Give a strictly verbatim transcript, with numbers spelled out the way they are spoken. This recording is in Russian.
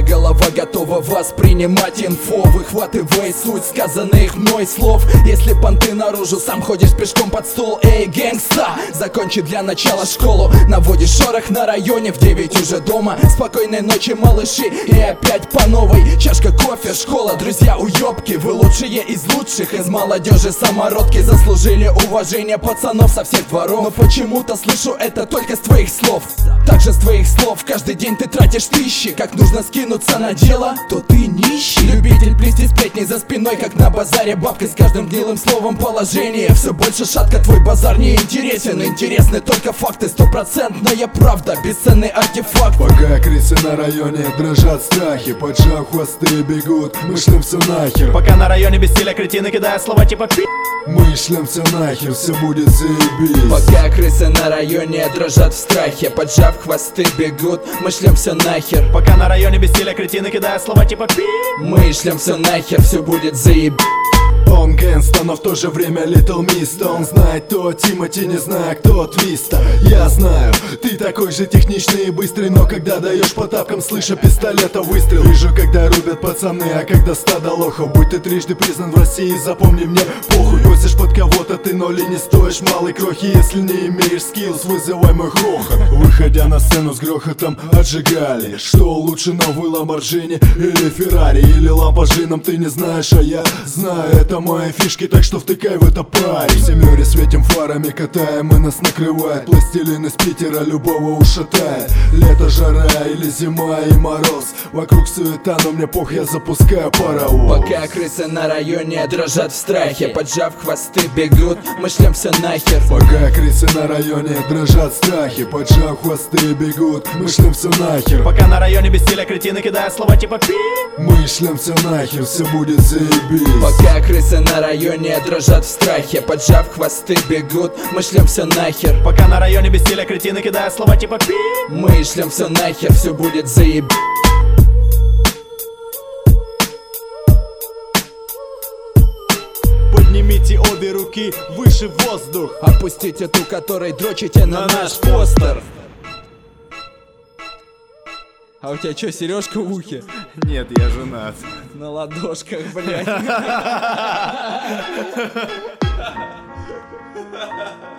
голова готова воспринимать инфо, выхватывай суть сказанных мной слов. Если понты наружу, сам ходишь пешком под стол. Эй, гэнгста, закончи для начала школу. Наводишь шорох на районе, в девять уже дома. Спокойной ночи, малыши, и опять по новой. Чашка кофе, школа, друзья, уёбки. Вы лучшие из лучших, из молодежи самородки. Заслужили уважение пацанов со всех дворов. Но почему-то слышу это только с твоих слов. Также с твоих слов каждый день ты тратишь тысячи. Как нужно скинуться на дело, то ты нищий. Любитель плести сплетни за спиной, как на базаре. Бабка с каждым гнилым словом положение. Все больше шатка, твой базар не интересен. Интересны только факты, стопроцентная правда, бесценный артефакт. Пока крысы на районе дрожат страхи, поджав хвосты бегут, мы шлем все нахер. Пока на районе без стиля кретины кидают слова типа пи. Мы шлем все нахер, все будет заебись. Пока крысы на районе дрожат в страхе, поджав хвосты бегут, мы шлем все нахер. Пока на районе без стиля кретины кидают слова типа пи. Мы шлем все нахер, все будет заебись. Он гэнста, но в то же время Литл Миста. Он знает то Тимати, не знаю кто Твиста. Я знаю, ты такой же техничный и быстрый, но когда даешь по тапкам, слыша пистолета выстрел. Вижу, когда рубят пацаны, а когда стадо лохов. Будь ты трижды признан в России, запомни мне похуй. Косишь под кого-то, ты ноль и не стоишь малой крохи. Если не имеешь скиллс, вызывай мой хохот. Выходя на сцену с грохотом отжигали. Что лучше, новый Ламборджини или Феррари, или лампажином, ты не знаешь, а я знаю. Это мои фишки, так что втыкай в это парень. В семере светим фарами, катаем и нас накрывает. Пластилин из Питера любого ушатает. Лето, жара или зима и мороз. Вокруг суета, но мне пох, я запускаю паровоз. Пока крысы на районе дрожат в страхе, поджав хвосты бегут, мы шлем все нахер. Пока крысы на районе дрожат в страхе, поджав хвосты бегут, мы шлем все нахер. Пока на районе без стиля кретины кидают слова типа пи. Мы шлем все нахер, все будет заебись. Пока крысы на районе дрожат в страхе, поджав хвосты бегут, мы шлем все нахер. Пока на районе без стиля кретины кидают слова типа пи. Мы шлем все нахер, все будет заебись. Поднимите обе руки выше в воздух. Опустите ту, которой дрочите на, на наш постер. А у тебя что, сережка в ухе? Нет, я женат. На ладошках, блядь.